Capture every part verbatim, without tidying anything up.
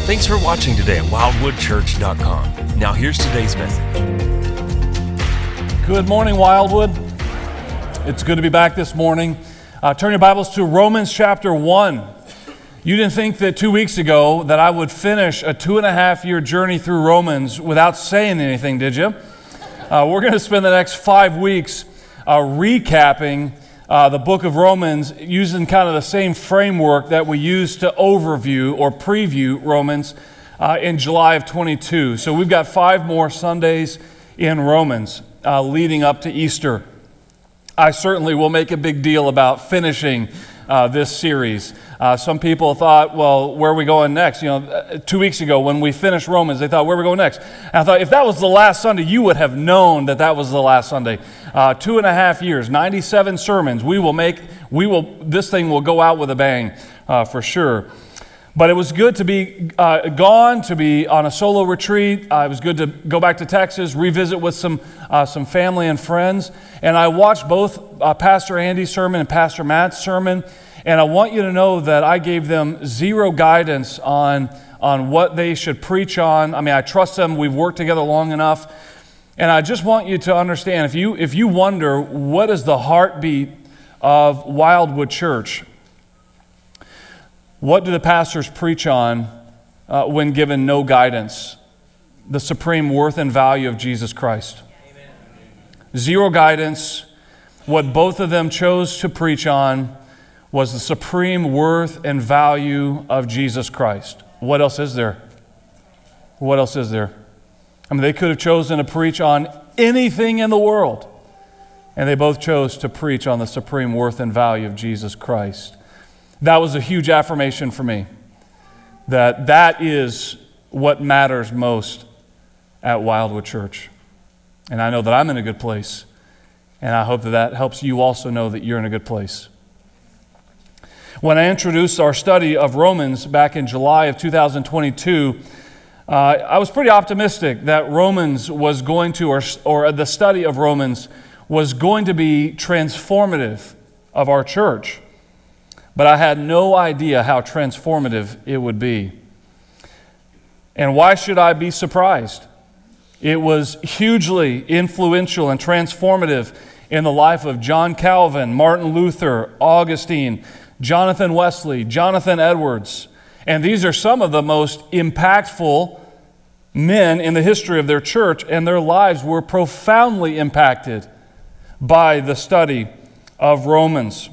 Thanks for watching today at wildwood church dot com. Now here's today's message. Good morning, Wildwood. It's good to be back this morning. Uh, turn your Bibles to Romans chapter one. You didn't think that two weeks ago that I would finish a two and a half year journey through Romans without saying anything, did you? Uh, we're going to spend the next five weeks uh, recapping uh, the book of Romans using kind of the same framework that we used to overview or preview Romans uh, in July of twenty-two. So we've got five more Sundays in Romans uh, leading up to Easter. I certainly will make a big deal about finishing uh, this series. Uh, some people thought, well, where are we going next? You know, two weeks ago when we finished Romans, they thought, where are we going next? And I thought, if that was the last Sunday, you would have known that that was the last Sunday. Uh, two and a half years, ninety-seven sermons. We will make, we will, this thing will go out with a bang uh, for sure. But it was good to be uh, gone, to be on a solo retreat. Uh, it was good to go back to Texas, revisit with some uh, some family and friends. And I watched both uh, Pastor Andy's sermon and Pastor Matt's sermon. And I want you to know that I gave them zero guidance on, on what they should preach on. I mean, I trust them. We've worked together long enough. And I just want you to understand, if you if you wonder what is the heartbeat of Wildwood Church, what do the pastors preach on uh, when given no guidance? The supreme worth and value of Jesus Christ. Amen. Zero guidance. What both of them chose to preach on was the supreme worth and value of Jesus Christ. What else is there? What else is there? I mean, they could have chosen to preach on anything in the world, and they both chose to preach on the supreme worth and value of Jesus Christ. That was a huge affirmation for me, that that is what matters most at Wildwood Church. And I know that I'm in a good place, and I hope that that helps you also know that you're in a good place. When I introduced our study of Romans back in July of two thousand twenty-two, uh, I was pretty optimistic that Romans was going to, or, or the study of Romans was going to be transformative of our church. But I had no idea how transformative it would be. And why should I be surprised? It was hugely influential and transformative in the life of John Calvin, Martin Luther, Augustine, Jonathan Wesley, Jonathan Edwards. And these are some of the most impactful men in the history of their church, and their lives were profoundly impacted by the study of Romans.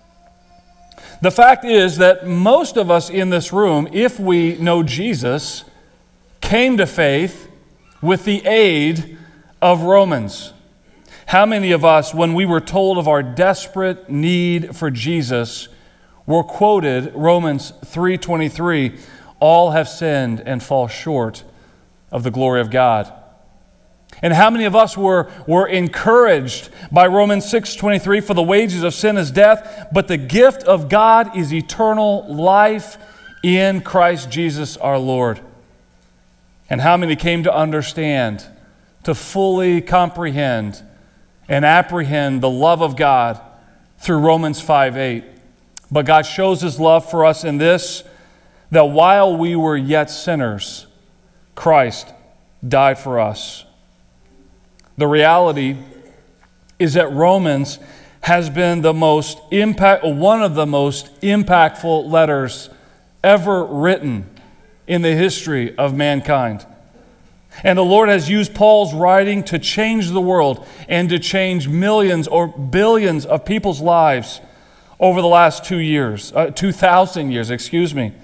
The fact is that most of us in this room, if we know Jesus, came to faith with the aid of Romans. How many of us, when we were told of our desperate need for Jesus, were quoted Romans three twenty-three, all have sinned and fall short of the glory of God? And how many of us were, were encouraged by Romans six twenty-three, for the wages of sin is death, but the gift of God is eternal life in Christ Jesus our Lord? And how many came to understand, to fully comprehend and apprehend the love of God through Romans five eight? But God shows His love for us in this, that while we were yet sinners, Christ died for us. The reality is that Romans has been the most impact, one of the most impactful letters ever written in the history of mankind. And the Lord has used Paul's writing to change the world and to change millions or billions of people's lives over the last two years, uh, two thousand years, excuse me.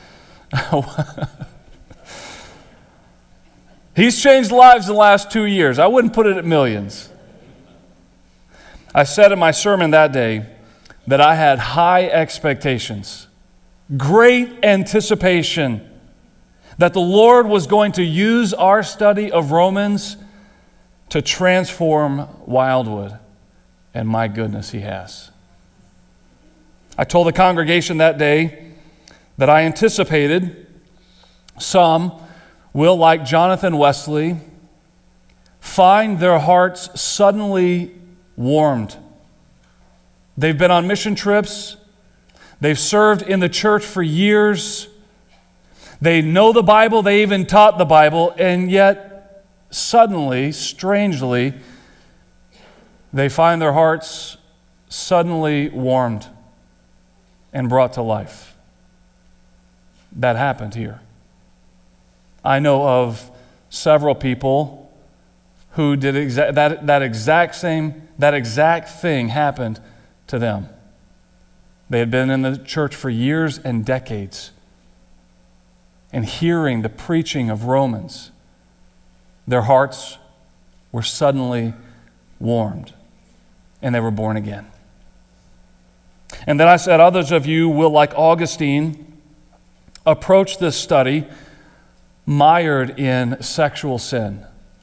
He's changed lives in the last two years. I wouldn't put it at millions. I said in my sermon that day that I had high expectations, great anticipation that the Lord was going to use our study of Romans to transform Wildwood. And my goodness, He has. I told the congregation that day that I anticipated some will, like Jonathan Wesley, find their hearts suddenly warmed. They've been on mission trips. They've served in the church for years. They know the Bible, they even taught the Bible, and yet suddenly, strangely, they find their hearts suddenly warmed and brought to life. That happened here. I know of several people who did exa- that, that exact same, that exact thing happened to them. They had been in the church for years and decades, and hearing the preaching of Romans, their hearts were suddenly warmed, and they were born again. And then I said, others of you will, like Augustine, approach this study mired in sexual sin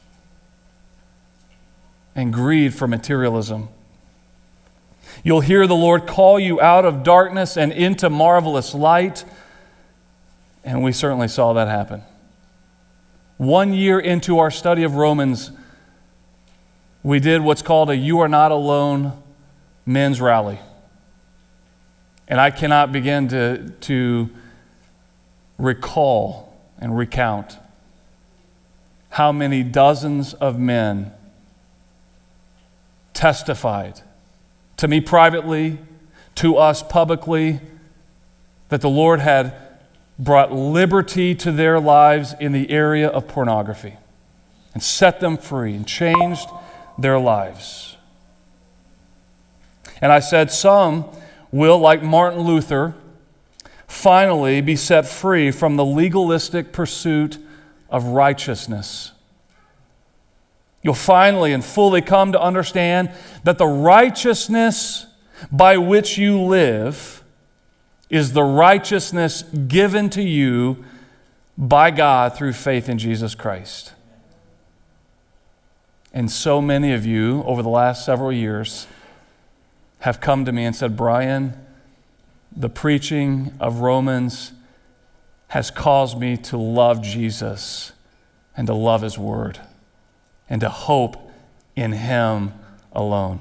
and greed for materialism. You'll hear the Lord call you out of darkness and into marvelous light, and we certainly saw that happen. One year into our study of Romans, we did what's called a You Are Not Alone men's rally. And I cannot begin to, to recall and recount how many dozens of men testified to me privately, to us publicly, that the Lord had brought liberty to their lives in the area of pornography and set them free and changed their lives. And I said some will, like Martin Luther, finally be set free from the legalistic pursuit of righteousness. You'll finally and fully come to understand that the righteousness by which you live is the righteousness given to you by God through faith in Jesus Christ. And so many of you over the last several years have come to me and said, Brian, the preaching of Romans has caused me to love Jesus and to love His Word and to hope in Him alone.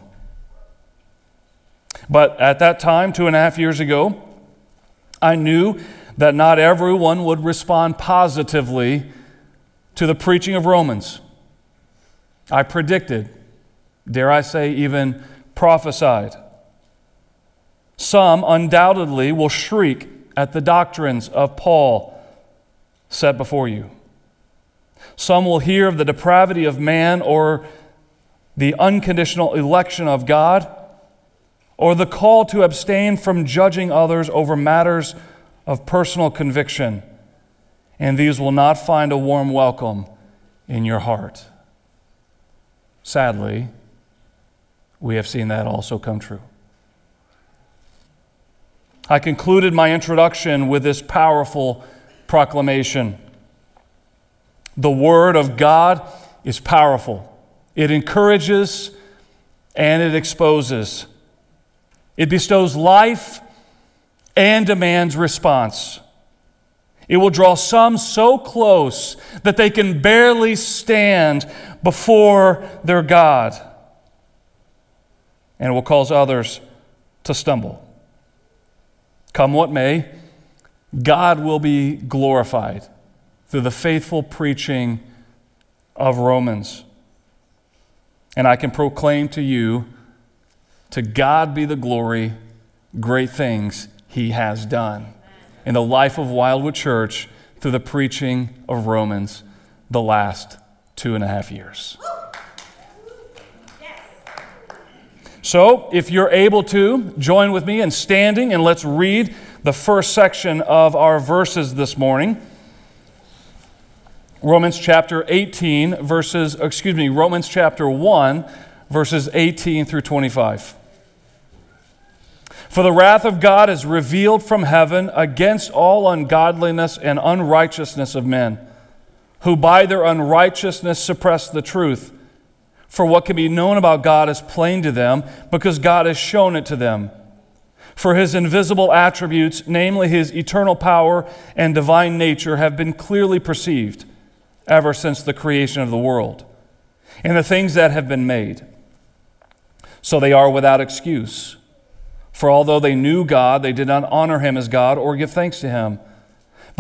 But at that time, two and a half years ago, I knew that not everyone would respond positively to the preaching of Romans. I predicted, dare I say, even prophesied. Some undoubtedly will shriek at the doctrines of Paul set before you. Some will hear of the depravity of man or the unconditional election of God, or the call to abstain from judging others over matters of personal conviction, and these will not find a warm welcome in your heart. Sadly, we have seen that also come true. I concluded my introduction with this powerful proclamation. The Word of God is powerful. It encourages and it exposes. It bestows life and demands response. It will draw some so close that they can barely stand before their God, and it will cause others to stumble. Come what may, God will be glorified through the faithful preaching of Romans. And I can proclaim to you, to God be the glory, great things He has done in the life of Wildwood Church through the preaching of Romans the last two and a half years. So, if you're able to, join with me in standing and let's read the first section of our verses this morning. Romans chapter eighteen, verses, excuse me, Romans chapter one, verses eighteen through twenty-five. For the wrath of God is revealed from heaven against all ungodliness and unrighteousness of men, who by their unrighteousness suppress the truth. For what can be known about God is plain to them, because God has shown it to them. For His invisible attributes, namely His eternal power and divine nature, have been clearly perceived ever since the creation of the world, and the things that have been made. So they are without excuse. For although they knew God, they did not honor Him as God or give thanks to Him,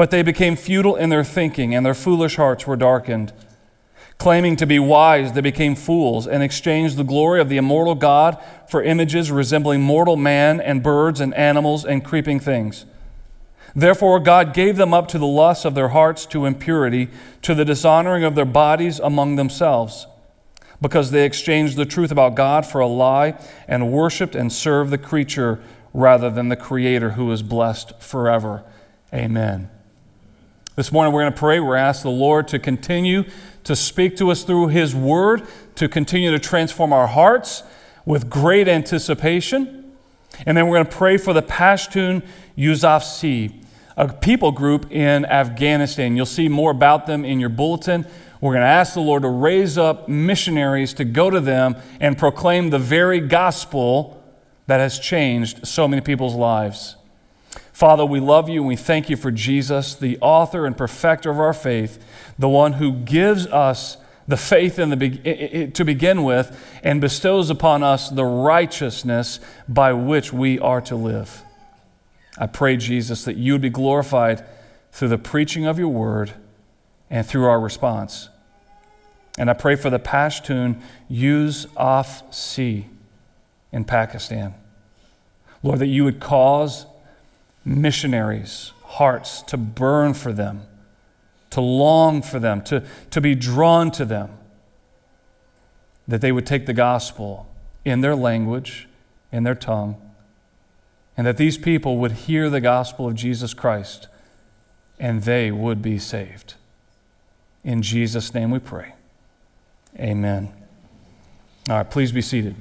But they became futile in their thinking, and their foolish hearts were darkened. Claiming to be wise, they became fools and exchanged the glory of the immortal God for images resembling mortal man and birds and animals and creeping things. Therefore God gave them up to the lusts of their hearts, to impurity, to the dishonoring of their bodies among themselves, because they exchanged the truth about God for a lie and worshiped and served the creature rather than the Creator, who is blessed forever. Amen. This morning we're going to pray. We're going to ask the Lord to continue to speak to us through His Word, to continue to transform our hearts with great anticipation. And then we're going to pray for the Pashtun Yusufzai, a people group in Afghanistan. You'll see more about them in your bulletin. We're going to ask the Lord to raise up missionaries to go to them and proclaim the very gospel that has changed so many people's lives. Father, we love you and we thank you for Jesus, the author and perfecter of our faith, the one who gives us the faith in the to begin with and bestows upon us the righteousness by which we are to live. I pray, Jesus, that you would be glorified through the preaching of your word and through our response. And I pray for the Pashtun Yusufzai in Pakistan. Lord, that you would cause missionaries' hearts to burn for them, to long for them, to, to be drawn to them, that they would take the gospel in their language, in their tongue, and that these people would hear the gospel of Jesus Christ and they would be saved. In Jesus' name we pray. Amen. All right, please be seated.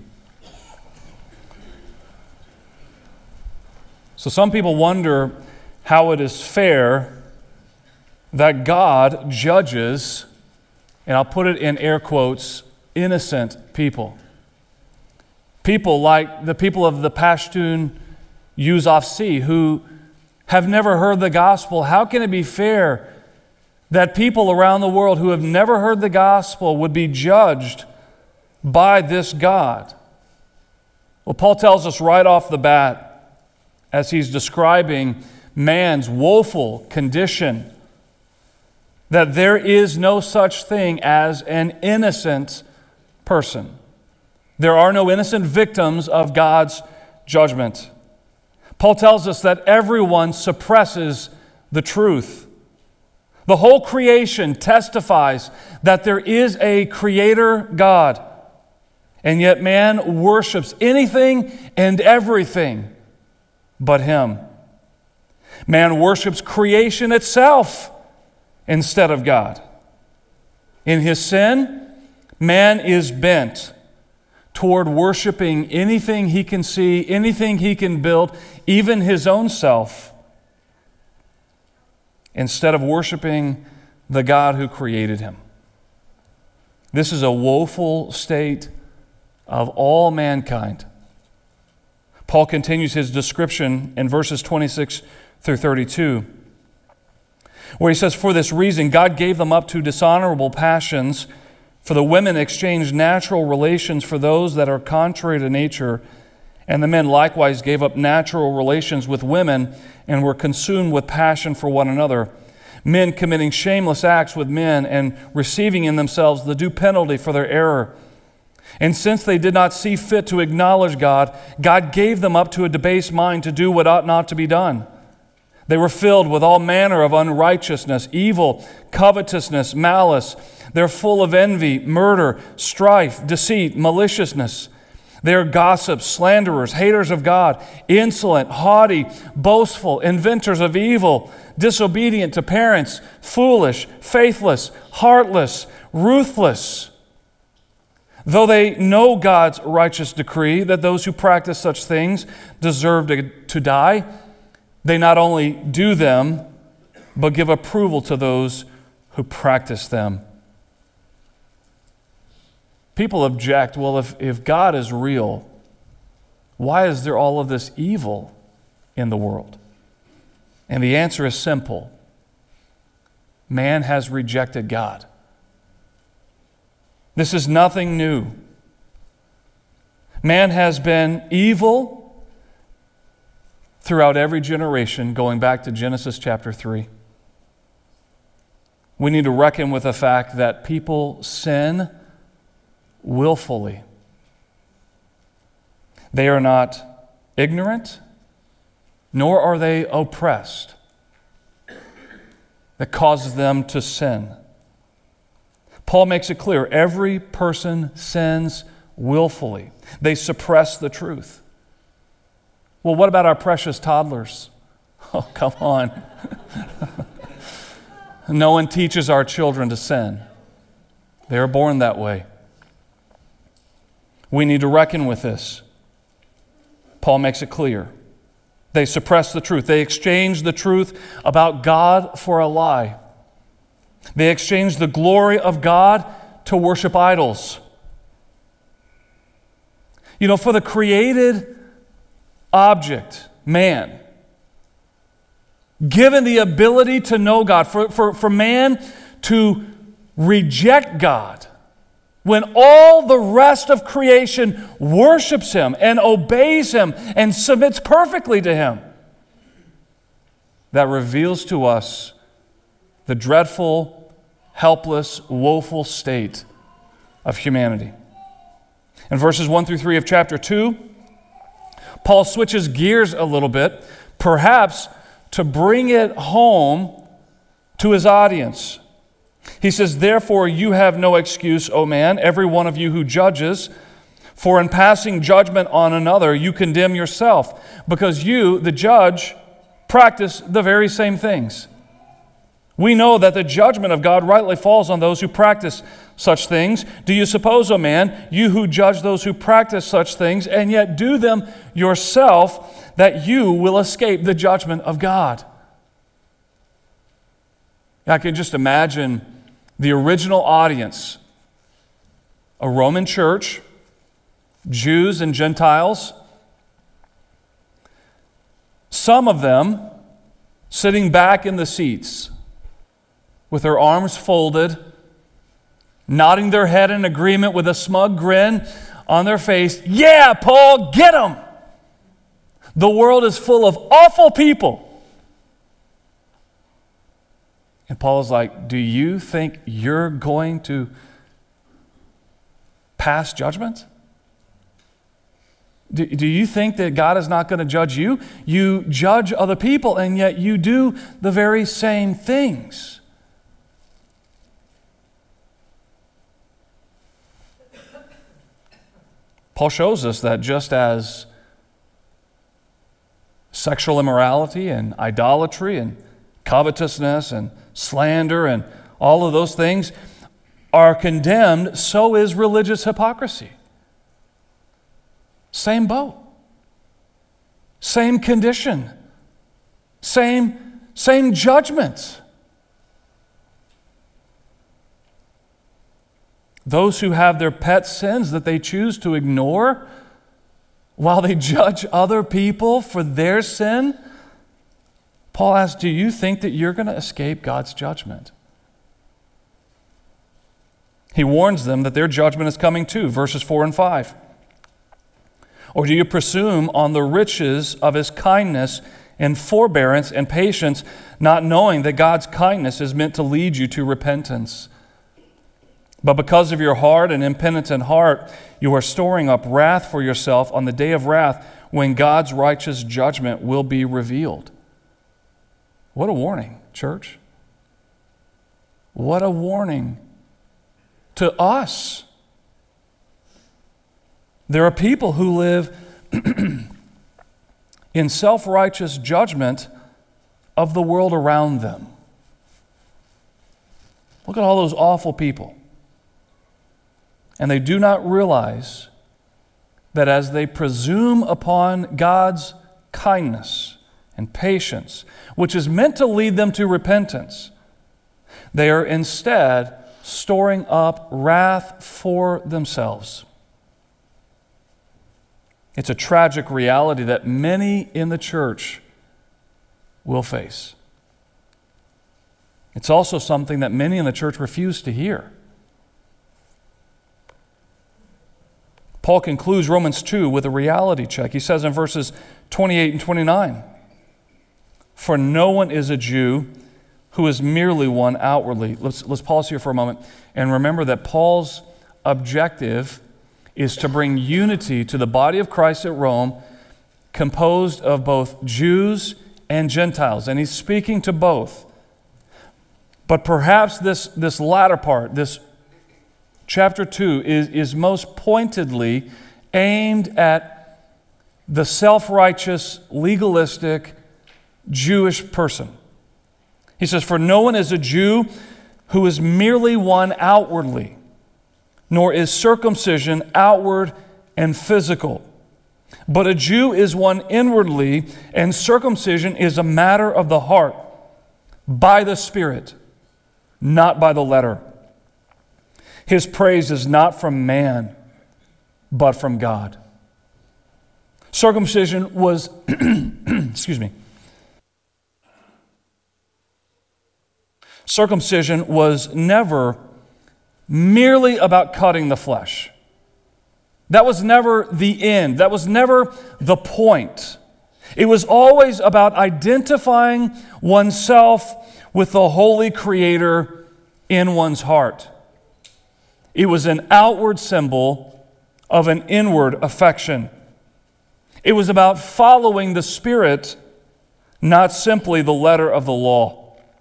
So some people wonder how it is fair that God judges, and I'll put it in air quotes, innocent people. People like the people of the Pashtun Yusufzai who have never heard the gospel. How can it be fair that people around the world who have never heard the gospel would be judged by this God? Well, Paul tells us right off the bat, as he's describing man's woeful condition, that there is no such thing as an innocent person. There are no innocent victims of God's judgment. Paul tells us that everyone suppresses the truth. The whole creation testifies that there is a Creator God, and yet man worships anything and everything but Him. Man worships creation itself instead of God. In his sin, man is bent toward worshiping anything he can see, anything he can build, even his own self, instead of worshiping the God who created him. This is a woeful state of all mankind. Paul continues his description in verses twenty-six through thirty-two, where he says, "For this reason God gave them up to dishonorable passions, for the women exchanged natural relations for those that are contrary to nature, and the men likewise gave up natural relations with women and were consumed with passion for one another, men committing shameless acts with men and receiving in themselves the due penalty for their error. And since they did not see fit to acknowledge God, God gave them up to a debased mind to do what ought not to be done. They were filled with all manner of unrighteousness, evil, covetousness, malice. They're full of envy, murder, strife, deceit, maliciousness. They are gossips, slanderers, haters of God, insolent, haughty, boastful, inventors of evil, disobedient to parents, foolish, faithless, heartless, ruthless. Though they know God's righteous decree that those who practice such things deserve to, to die, they not only do them, but give approval to those who practice them." People object, well, if, if God is real, why is there all of this evil in the world? And the answer is simple. Man has rejected God. This is nothing new. Man has been evil throughout every generation, going back to Genesis chapter three. we need to reckon with the fact that people sin willfully. They are not ignorant, nor are they oppressed. That causes them to sin. Paul makes it clear, every person sins willfully. They suppress the truth. Well, what about our precious toddlers? Oh, come on. No one teaches our children to sin. They are born that way. We need to reckon with this. Paul makes it clear. They suppress the truth. They exchange the truth about God for a lie. They exchange the glory of God to worship idols. You know, for the created object, man, given the ability to know God, for, for, for man to reject God, when all the rest of creation worships Him and obeys Him and submits perfectly to Him, that reveals to us the dreadful, helpless, woeful state of humanity. In verses one through three of chapter two, Paul switches gears a little bit, perhaps to bring it home to his audience. He says, "Therefore you have no excuse, O man, every one of you who judges, for in passing judgment on another you condemn yourself, because you, the judge, practice the very same things. We know that the judgment of God rightly falls on those who practice such things. Do you suppose, O man, you who judge those who practice such things, and yet do them yourself, that you will escape the judgment of God?" I can just imagine the original audience, a Roman church, Jews and Gentiles, some of them sitting back in the seats with their arms folded, nodding their head in agreement with a smug grin on their face. "Yeah, Paul, get them! The world is full of awful people." And Paul's like, "Do you think you're going to pass judgment? Do, do you think that God is not going to judge you? You judge other people, and yet you do the very same things." Paul shows us that just as sexual immorality and idolatry and covetousness and slander and all of those things are condemned, so is religious hypocrisy. Same boat. Same condition. Same, same judgment. Those who have their pet sins that they choose to ignore while they judge other people for their sin, Paul asks, do you think that you're going to escape God's judgment? He warns them that their judgment is coming too, verses four and five. "Or do you presume on the riches of His kindness and forbearance and patience, not knowing that God's kindness is meant to lead you to repentance? But because of your hard and impenitent heart, you are storing up wrath for yourself on the day of wrath when God's righteous judgment will be revealed." What a warning, church. What a warning to us. There are people who live in self-righteous judgment of the world around them. Look at all those awful people. And they do not realize that as they presume upon God's kindness and patience, which is meant to lead them to repentance, they are instead storing up wrath for themselves. It's a tragic reality that many in the church will face. It's also something that many in the church refuse to hear. Paul concludes Romans two with a reality check. He says in verses twenty-eight and twenty-nine, "For no one is a Jew who is merely one outwardly. Let's, let's pause here for a moment and remember that Paul's objective is to bring unity to the body of Christ at Rome, composed of both Jews and Gentiles. And he's speaking to both. But perhaps this, this latter part, this chapter two, is, is most pointedly aimed at the self-righteous, legalistic Jewish person. He says, "For no one is a Jew who is merely one outwardly, nor is circumcision outward and physical. But a Jew is one inwardly, and circumcision is a matter of the heart, by the Spirit, not by the letter. His praise is not from man, but from God." Circumcision was, excuse me, circumcision was never merely about cutting the flesh. That was never the end. That was never the point. It was always about identifying oneself with the Holy Creator in one's heart. It was an outward symbol of an inward affection. It was about following the Spirit, not simply the letter of the law.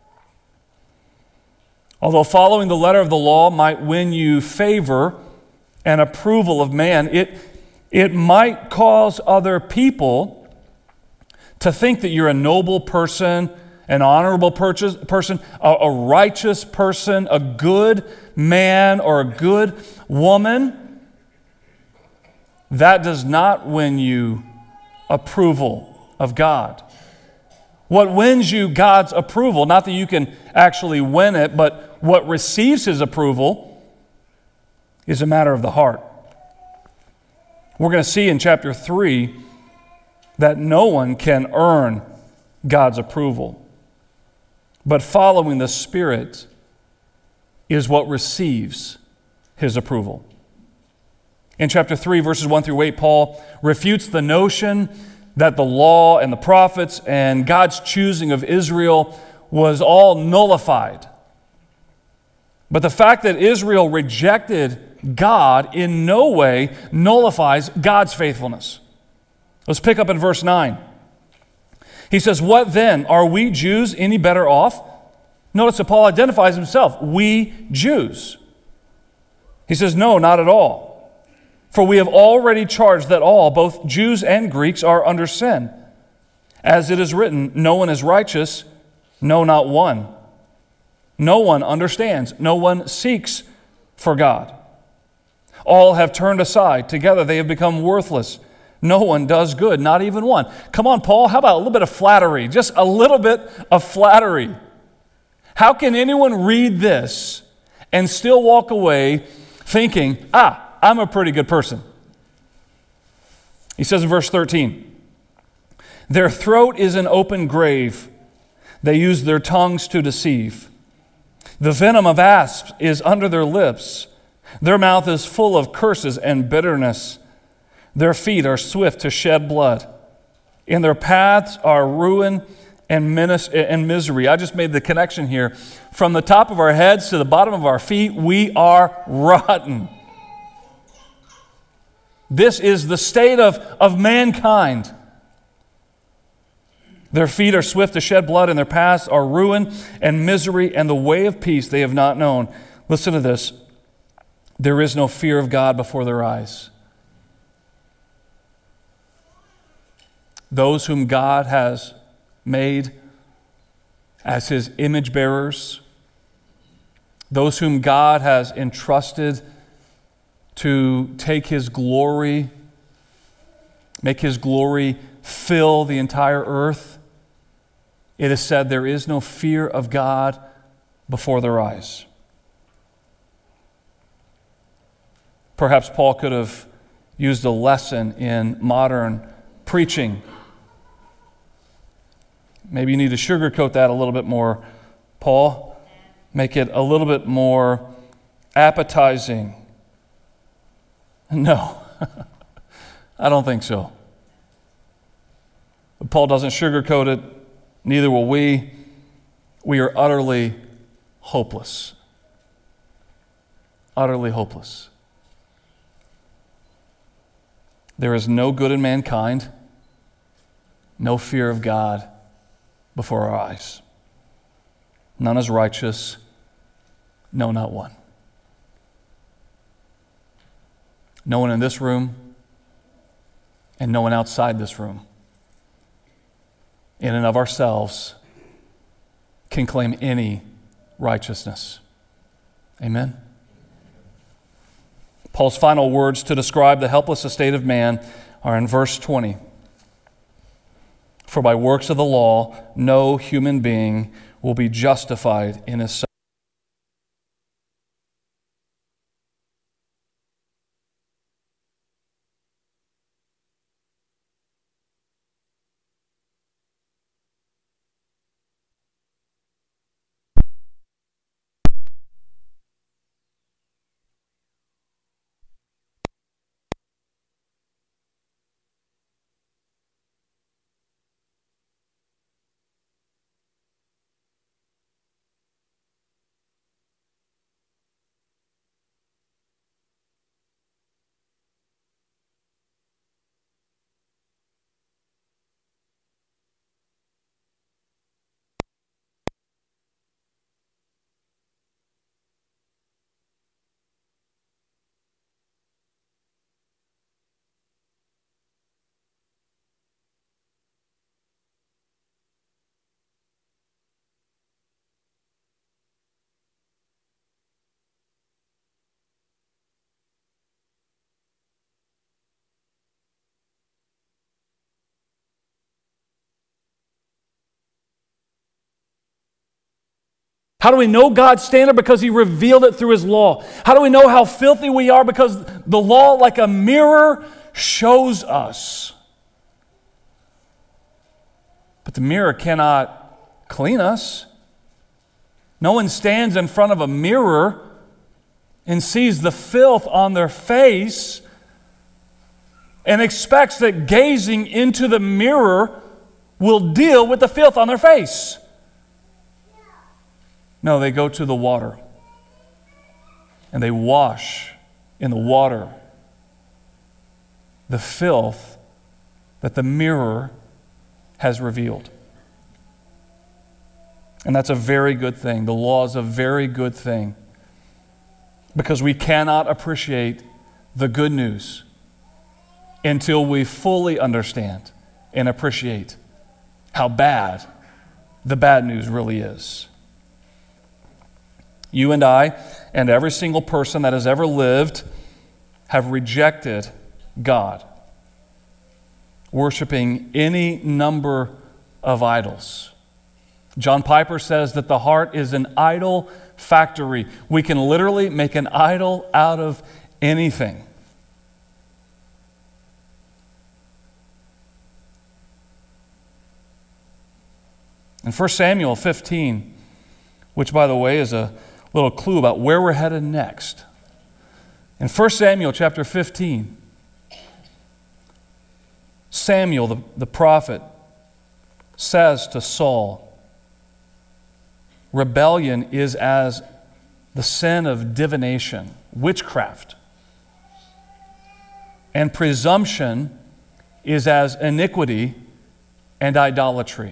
Although following the letter of the law might win you favor and approval of man, it, it might cause other people to think that you're a noble person, an honorable purchase, person, a, a righteous person, a good man or a good woman. That does not win you approval of God. What wins you God's approval, not that you can actually win it, but what receives His approval is a matter of the heart. We're going to see in chapter three that no one can earn God's approval, but following the Spirit is what receives His approval. In chapter three, verses one through eight, Paul refutes the notion that the law and the prophets and God's choosing of Israel was all nullified. But the fact that Israel rejected God in no way nullifies God's faithfulness. Let's pick up in verse nine. He says, "What then? Are we Jews any better off?" Notice that Paul identifies himself, "We Jews." He says, "No, not at all. For we have already charged that all, both Jews and Greeks, are under sin. As it is written, no one is righteous, no, not one. No one understands, no one seeks for God. All have turned aside, together they have become worthless. No one does good, not even one." Come on, Paul, how about a little bit of flattery? Just a little bit of flattery. How can anyone read this and still walk away thinking, ah, I'm a pretty good person? He says in verse thirteen, "Their throat is an open grave. They use their tongues to deceive. The venom of asps is under their lips. Their mouth is full of curses and bitterness. Their feet are swift to shed blood. In their paths are ruin and misery." I just made the connection here. From the top of our heads to the bottom of our feet, we are rotten. This is the state of, of mankind. Their feet are swift to shed blood, and their paths are ruin and misery, and the way of peace they have not known. Listen to this. There is no fear of God before their eyes. Those whom God has made as His image bearers, those whom God has entrusted to take His glory, make His glory fill the entire earth, it is said there is no fear of God before their eyes. Perhaps Paul could have used a lesson in modern preaching. Maybe you need to sugarcoat that a little bit more, Paul. Make it a little bit more appetizing. No, I don't think so. But Paul doesn't sugarcoat it, neither will we. we are utterly hopeless. Utterly hopeless. There is no good in mankind, no fear of God before our eyes. None is righteous, no, not one. No one in this room, and no one outside this room, in and of ourselves, can claim any righteousness. Amen? Paul's final words to describe the helpless estate of man are in verse twenty. For by works of the law, no human being will be justified in his sight. How do we know God's standard? Because He revealed it through His law. How do we know how filthy we are? Because the law, like a mirror, shows us. But the mirror cannot clean us. No one stands in front of a mirror and sees the filth on their face and expects that gazing into the mirror will deal with the filth on their face. No, they go to the water and they wash in the water the filth that the mirror has revealed. And that's a very good thing. The law is a very good thing because we cannot appreciate the good news until we fully understand and appreciate how bad the bad news really is. You and I, and every single person that has ever lived, have rejected God, worshiping any number of idols. John Piper says that the heart is an idol factory. We can literally make an idol out of anything. In First Samuel fifteen, which by the way is a little clue about where we're headed next. In First Samuel chapter fifteen, Samuel, the, the prophet, says to Saul, rebellion is as the sin of divination, witchcraft, and presumption is as iniquity and idolatry.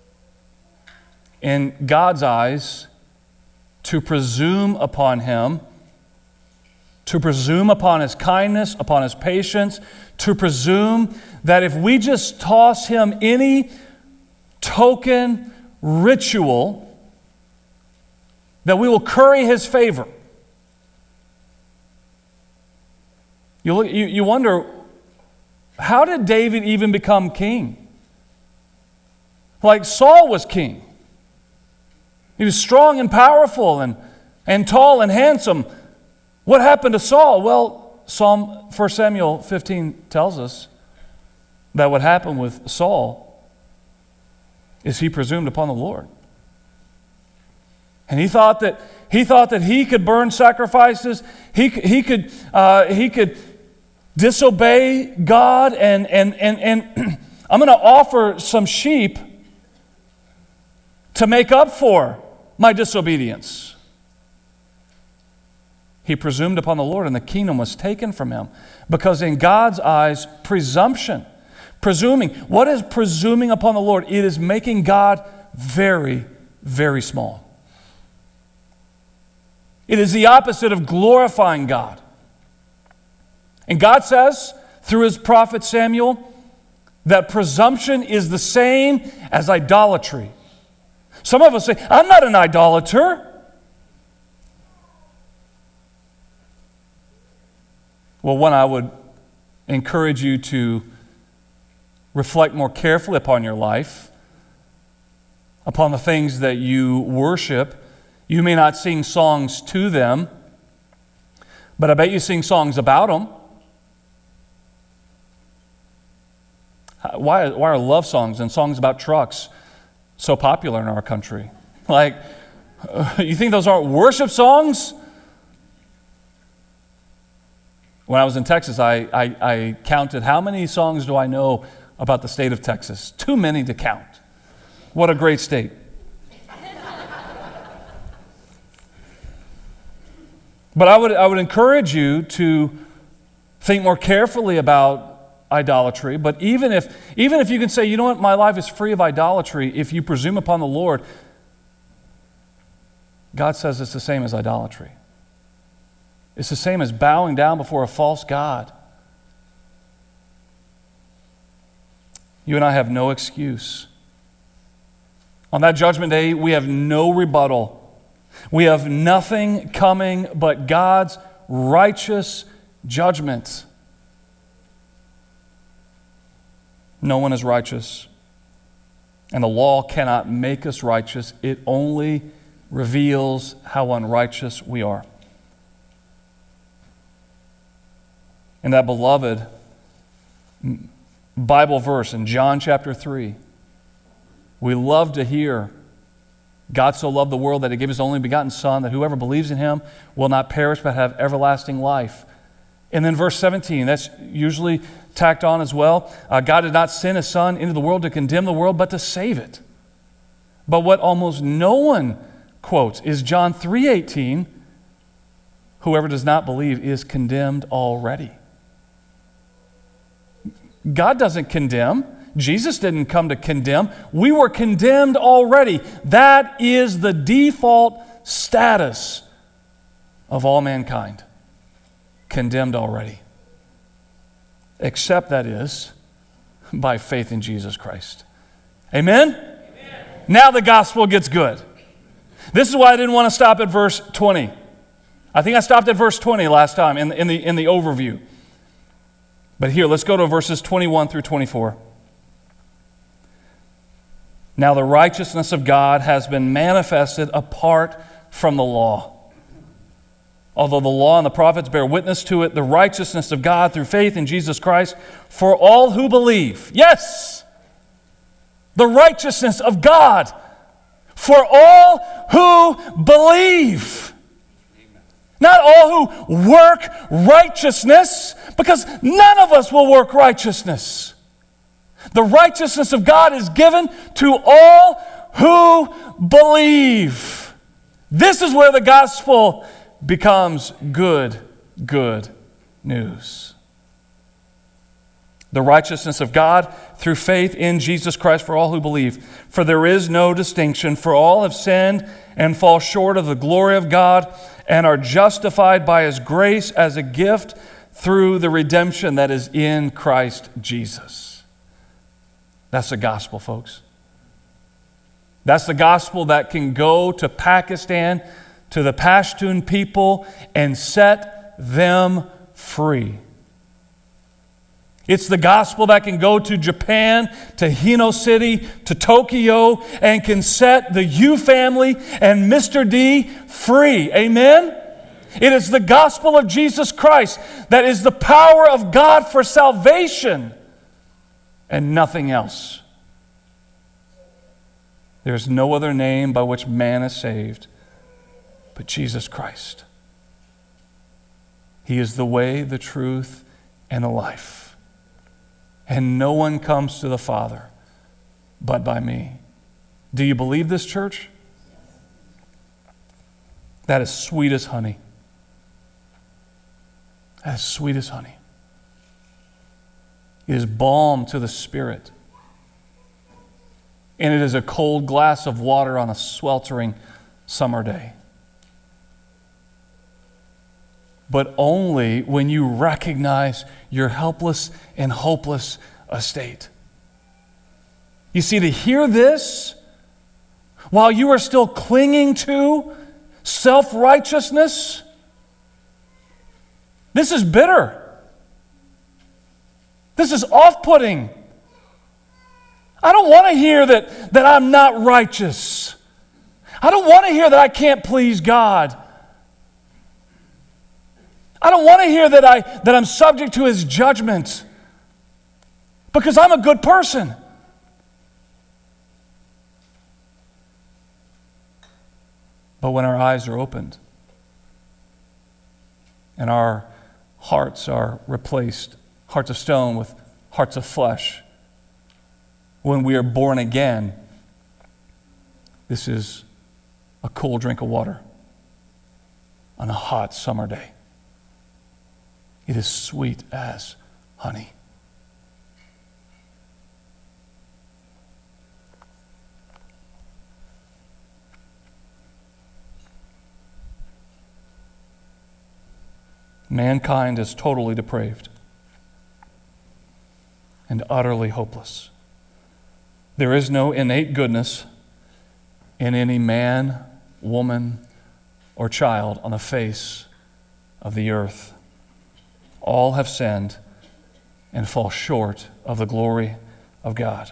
In God's eyes, to presume upon Him, to presume upon His kindness, upon His patience, to presume that if we just toss Him any token ritual, that we will curry His favor. You, look, you, you wonder, how did David even become king? Like Saul was king. He was strong and powerful and, and tall and handsome. What happened to Saul? Well, Psalm First Samuel fifteen tells us that what happened with Saul is he presumed upon the Lord. And he thought that he thought that he could burn sacrifices, he, he could uh, he could disobey God, and and and, and I'm going to offer some sheep to make up for my disobedience. He presumed upon the Lord, and the kingdom was taken from him. Because in God's eyes, presumption, presuming, what is presuming upon the Lord? It is making God very, very small. It is the opposite of glorifying God. And God says, through his prophet Samuel, that presumption is the same as idolatry. Some of us say, I'm not an idolater. Well, one, I would encourage you to reflect more carefully upon your life, upon the things that you worship. You may not sing songs to them, but I bet you sing songs about them. Why, why are love songs and songs about trucks so popular in our country? Like, you think those aren't worship songs? When I was in Texas, I, I, I counted how many songs do I know about the state of Texas. Too many to count. What a great state. But I would, I would encourage you to think more carefully about idolatry. But even if, even if you can say, you know what, my life is free of idolatry, if you presume upon the Lord, God says it's the same as idolatry. It's the same as bowing down before a false god. You and I have no excuse. On that judgment day, we have no rebuttal. We have nothing coming but God's righteous judgment. No one is righteous. And the law cannot make us righteous. It only reveals how unrighteous we are. And that beloved Bible verse in John chapter three, we love to hear, God so loved the world that he gave his only begotten Son, that whoever believes in him will not perish but have everlasting life. And then verse seventeen, that's usually tacked on as well. Uh, God did not send his Son into the world to condemn the world, but to save it. But what almost no one quotes is John three eighteen, whoever does not believe is condemned already. God doesn't condemn. Jesus didn't come to condemn. We were condemned already. That is the default status of all mankind. Condemned already. Except that is by faith in Jesus Christ. Amen? Amen? Now the gospel gets good. This is why I didn't want to stop at verse twenty. I think I stopped at verse twenty last time in the, in the, in the overview. But here, let's go to verses twenty-one through twenty-four. Now the righteousness of God has been manifested apart from the law. Although the law and the prophets bear witness to it, the righteousness of God through faith in Jesus Christ for all who believe. Yes! The righteousness of God for all who believe. Not all who work righteousness, because none of us will work righteousness. The righteousness of God is given to all who believe. This is where the gospel becomes good, good news. The righteousness of God through faith in Jesus Christ for all who believe. For there is no distinction, for all have sinned and fall short of the glory of God, and are justified by his grace as a gift through the redemption that is in Christ Jesus. That's the gospel, folks. That's the gospel that can go to Pakistan, to the Pashtun people, and set them free. It's the gospel that can go to Japan, to Hino City, to Tokyo, and can set the Yu family and Mister D free. Amen? It is the gospel of Jesus Christ that is the power of God for salvation and nothing else. There is no other name by which man is saved but Jesus Christ. He is the way, the truth, and the life. And no one comes to the Father but by me. Do you believe this, church? That is sweet as honey. That is sweet as honey. It is balm to the spirit. And it is a cold glass of water on a sweltering summer day. But only when you recognize your helpless and hopeless estate. You see, to hear this, while you are still clinging to self-righteousness, this is bitter. This is off-putting. I don't want to hear that, that I'm not righteous. I don't want to hear that I can't please God. I don't want to hear that, I, that I'm subject to His judgment because I'm a good person. But when our eyes are opened and our hearts are replaced, hearts of stone with hearts of flesh, when we are born again, this is a cool drink of water on a hot summer day. It is sweet as honey. Mankind is totally depraved and utterly hopeless. There is no innate goodness in any man, woman, or child on the face of the earth. All have sinned and fall short of the glory of God.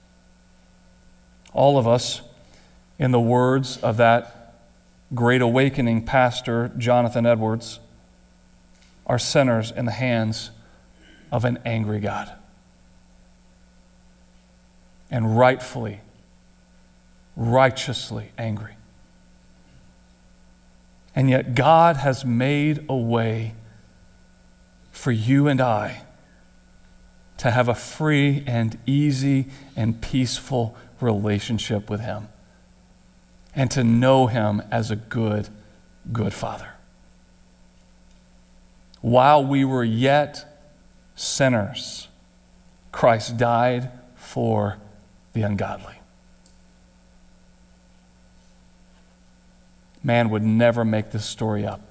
All of us, in the words of that great awakening pastor, Jonathan Edwards, are sinners in the hands of an angry God. And rightfully, righteously angry. And yet God has made a way for you and I to have a free and easy and peaceful relationship with Him and to know Him as a good, good Father. While we were yet sinners, Christ died for the ungodly. Man would never make this story up.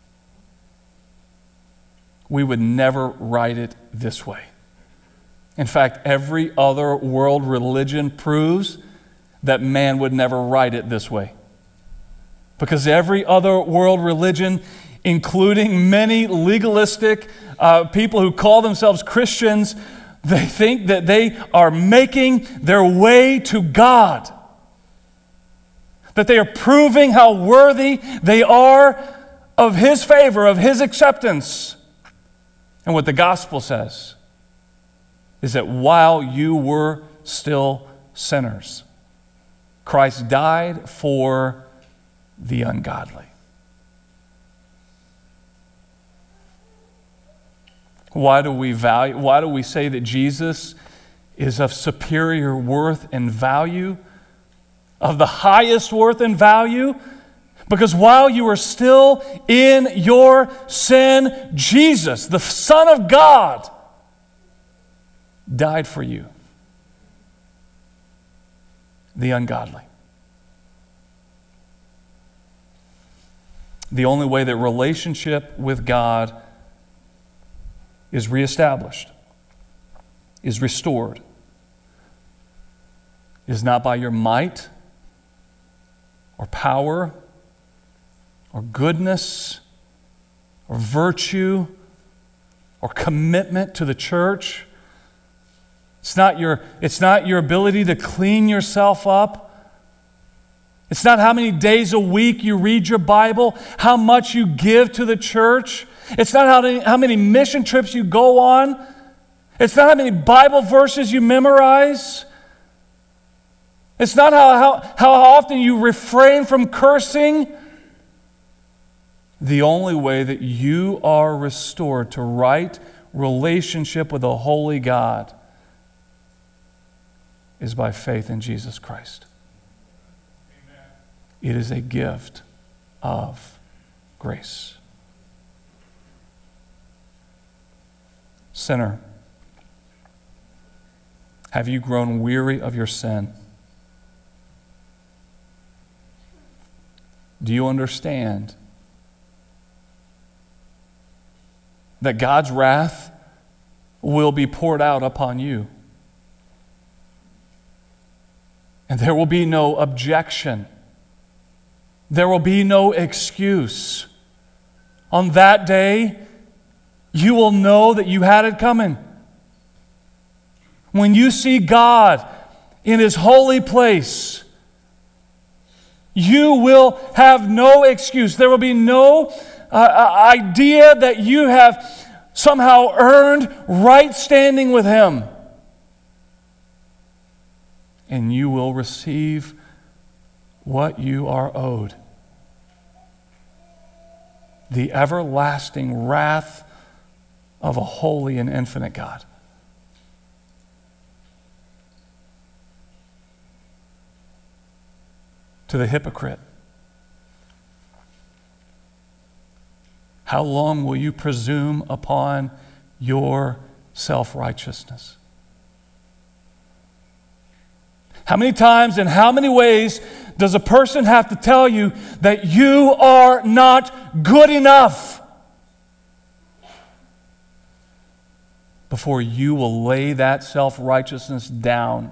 We would never write it this way. In fact, every other world religion proves that man would never write it this way. Because every other world religion, including many legalistic uh, people who call themselves Christians, they think that they are making their way to God. That they are proving how worthy they are of His favor, of His acceptance. And what the gospel says is that while you were still sinners, Christ died for the ungodly. Why do we value, why do we say that Jesus is of superior worth and value, of the highest worth and value? Because while you were still in your sin, Jesus, the Son of God, died for you, the ungodly. The only way that relationship with God is reestablished, is restored, is not by your might or power or goodness or virtue or commitment to the church. It's not your, it's not your ability to clean yourself up. It's not how many days a week you read your Bible, how much you give to the church. It's not how many, how many mission trips you go on. It's not how many Bible verses you memorize. It's not how, how, how often you refrain from cursing. The only way that you are restored to right relationship with a holy God is by faith in Jesus Christ. It is a gift of grace. Sinner, have you grown weary of your sin? Do you understand that God's wrath will be poured out upon you? And there will be no objection. There will be no excuse. On that day, you will know that you had it coming. When you see God in His holy place, you will have no excuse. There will be no uh, idea that you have somehow earned right standing with Him. And you will receive what you are owed. The everlasting wrath of a holy and infinite God. To the hypocrite, how long will you presume upon your self-righteousness? How many times and how many ways does a person have to tell you that you are not good enough before you will lay that self-righteousness down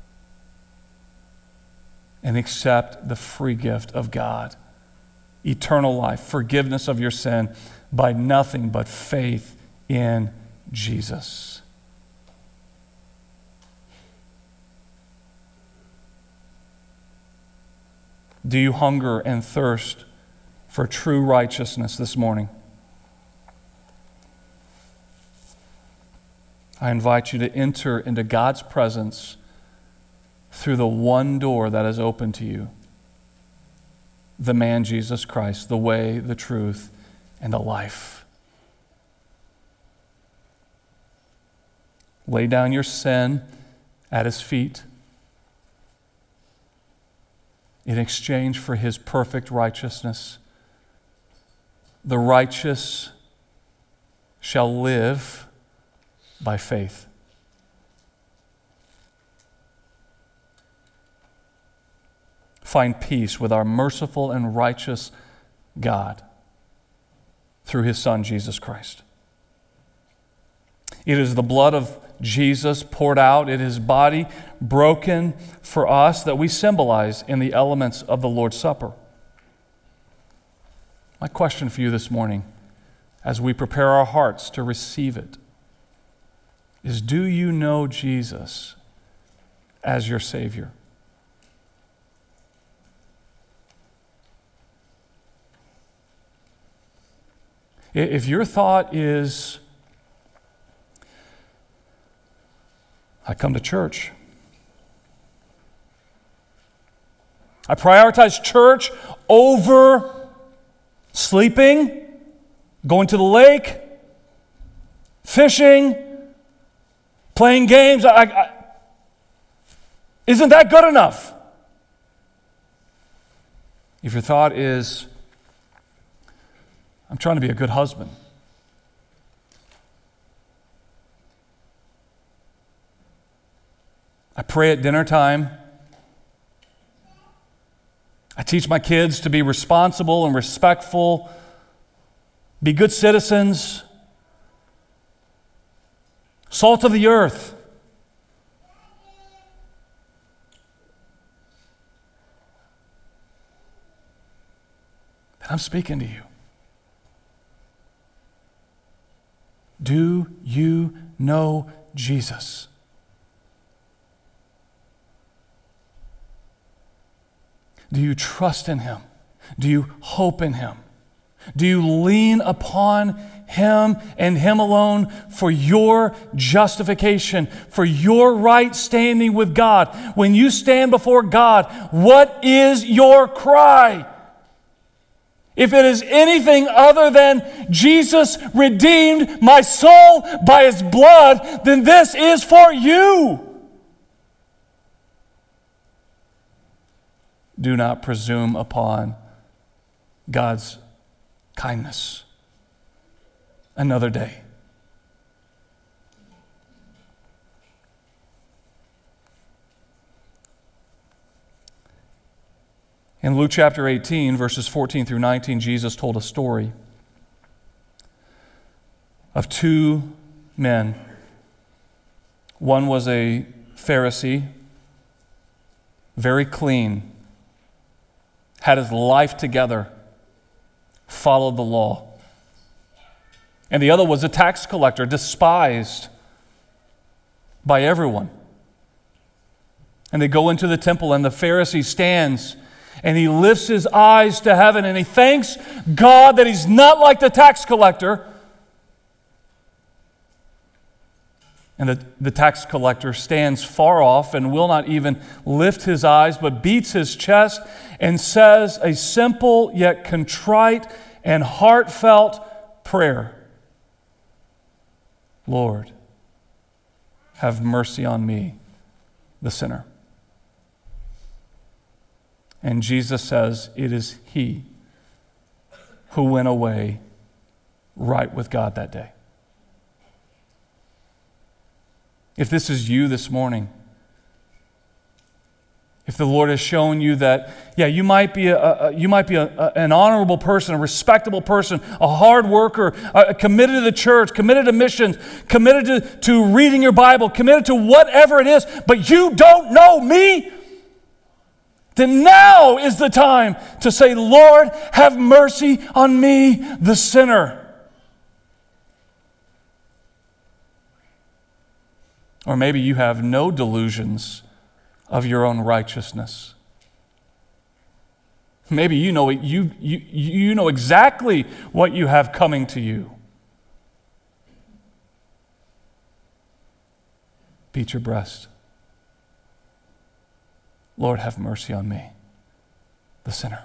and accept the free gift of God? Eternal life, forgiveness of your sin by nothing but faith in Jesus. Do you hunger and thirst for true righteousness this morning? I invite you to enter into God's presence through the one door that is open to you. The man Jesus Christ, the way, the truth, and the life. Lay down your sin at His feet in exchange for His perfect righteousness. The righteous shall live by faith. Find peace with our merciful and righteous God through His Son, Jesus Christ. It is the blood of Jesus poured out, it is His body broken for us that we symbolize in the elements of the Lord's Supper. My question for you this morning, as we prepare our hearts to receive it, is, do you know Jesus as your Savior? If your thought is, I come to church, I prioritize church over sleeping, going to the lake, fishing, playing games, I, I, isn't that good enough? If your thought is, I'm trying to be a good husband, I pray at dinner time, I teach my kids to be responsible and respectful, be good citizens, salt of the earth. Then I'm speaking to you. Do you know Jesus? Do you trust in Him? Do you hope in Him? Do you lean upon Him and Him alone for your justification, for your right standing with God? When you stand before God, what is your cry? If it is anything other than Jesus redeemed my soul by His blood, then this is for you. do not presume upon God's kindness. Another day. In Luke chapter eighteen, verses fourteen through nineteen, Jesus told a story of two men. One was a Pharisee, very clean, had his life together, followed the law. And the other was a tax collector, despised by everyone. And they go into the temple, and the Pharisee stands, and he lifts his eyes to heaven, and he thanks God that he's not like the tax collector. And the, the tax collector stands far off and will not even lift his eyes, but beats his chest and says a simple yet contrite and heartfelt prayer. Lord, have mercy on me, the sinner. And Jesus says it is he who went away right with God that day. If this is you this morning, if the Lord has shown you that, yeah, you might be a, a you might be a, a, an honorable person, a respectable person, a hard worker, uh, committed to the church, committed to missions, committed to, to reading your Bible, committed to whatever it is, but you don't know me, then now is the time to say, Lord, have mercy on me, the sinner. Or maybe you have no delusions of your own righteousness. Maybe you know you, you, you know exactly what you have coming to you. Beat your breast. Lord, have mercy on me, the sinner.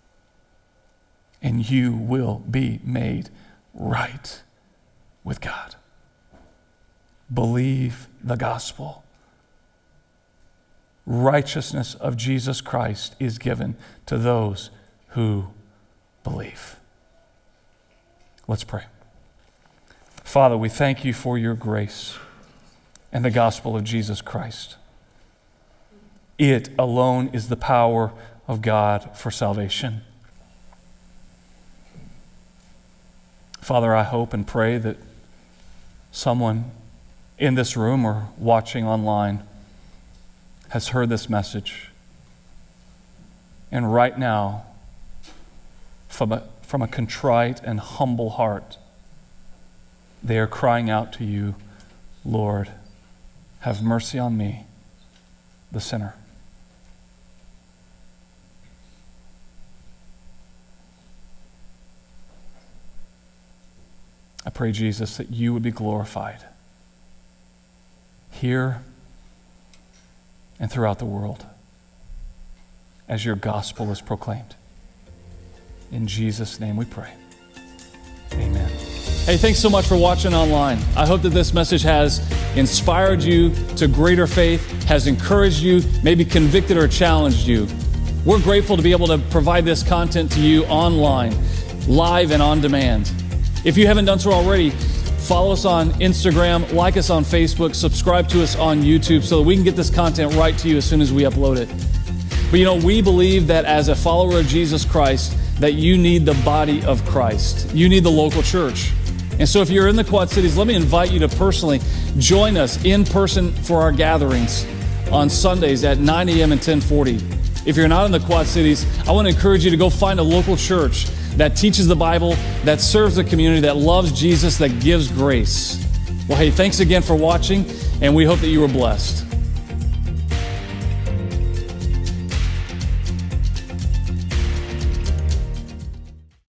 And you will be made right with God. Believe the gospel. Righteousness of Jesus Christ is given to those who believe. Let's pray. Father, we thank you for your grace and the gospel of Jesus Christ. It alone is the power of God for salvation. Father, I hope and pray that someone in this room or watching online has heard this message. And right now, from a, from a contrite and humble heart, they are crying out to you, Lord, have mercy on me, the sinner. I pray, Jesus, that you would be glorified here and throughout the world as your gospel is proclaimed. In Jesus' name we pray. Amen. Hey, thanks so much for watching online. I hope that this message has inspired you to greater faith, has encouraged you, maybe convicted or challenged you. We're grateful to be able to provide this content to you online, live and on demand. If you haven't done so already, follow us on Instagram, like us on Facebook, subscribe to us on YouTube so that we can get this content right to you as soon as we upload it. But you know, we believe that as a follower of Jesus Christ, that you need the body of Christ. You need the local church. And so if you're in the Quad Cities, let me invite you to personally join us in person for our gatherings on Sundays at nine a.m. and ten forty. If you're not in the Quad Cities, I want to encourage you to go find a local church that teaches the Bible, that serves the community, that loves Jesus, that gives grace. Well, hey, thanks again for watching, and we hope that you were blessed.